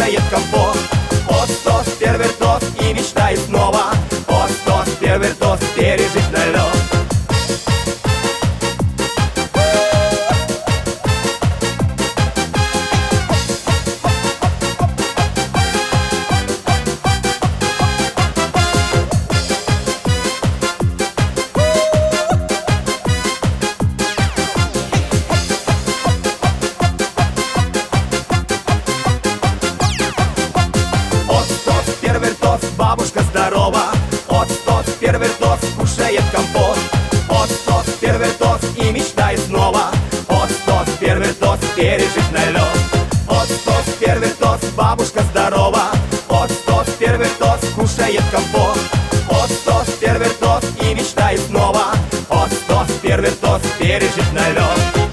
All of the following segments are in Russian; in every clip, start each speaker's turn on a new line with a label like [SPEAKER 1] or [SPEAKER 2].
[SPEAKER 1] кушает компот. От тост, первый тост и мечтай снова. От тост, первый тост, пережить налет. Бабушка здорова. От тост, первый тост, кушает компот. От тост, первый тост и мечтай снова. От тост, первый тост, пережить налет. От тост, первый тост, бабушка здорова. От тост, первый тост, кушает компот. От тост, первый тост и мечтай снова. От тост, первый тост, пережить налет.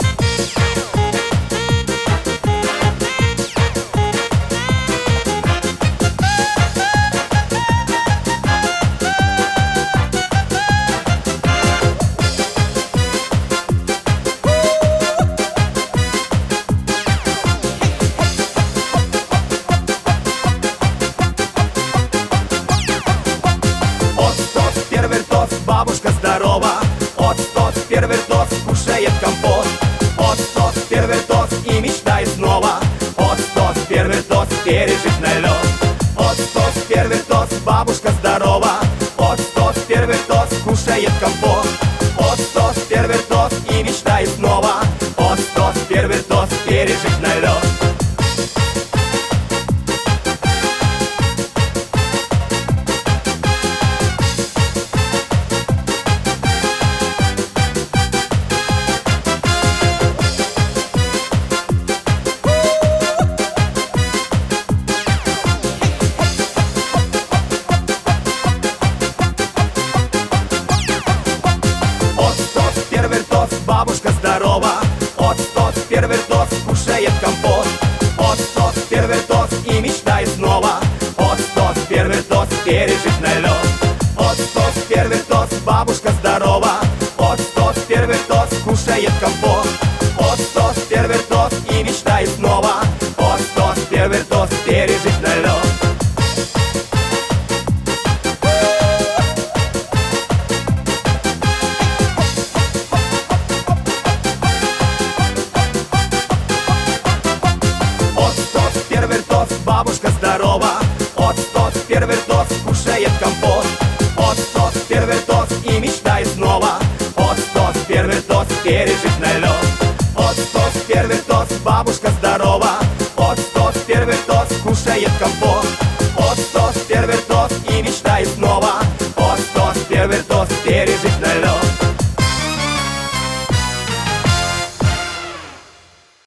[SPEAKER 1] Бабушка здорова. От тост, первый тост, кушает компот. От тост, первый тост и мечтай снова. От тост, первый тост, пережить налет. От тост, первый тост, бабушка здорова. От тост, первый тост, кушает компот. От тост, первый тост и мечтай снова. От тост, первый тост, пережить налет. Бабушка здорова. От тост, первый тост, кушает компот. От тост, первый тост и мечтай снова. От тост, первый тост, пережить налет. От тост, первый тост, бабушка здорова. От тост, первый тост, кушает компот. От тост, первый тост и мечтай снова. От тост, первый тост, пережить налет. Бабушка здорова. От тост, первый тост, кушает компот. От тост, первый тост и мечтай снова. От тост, первый тост, пережить налет. От тост, первый тост, бабушка здорова. От тост, первый тост, кушает компот.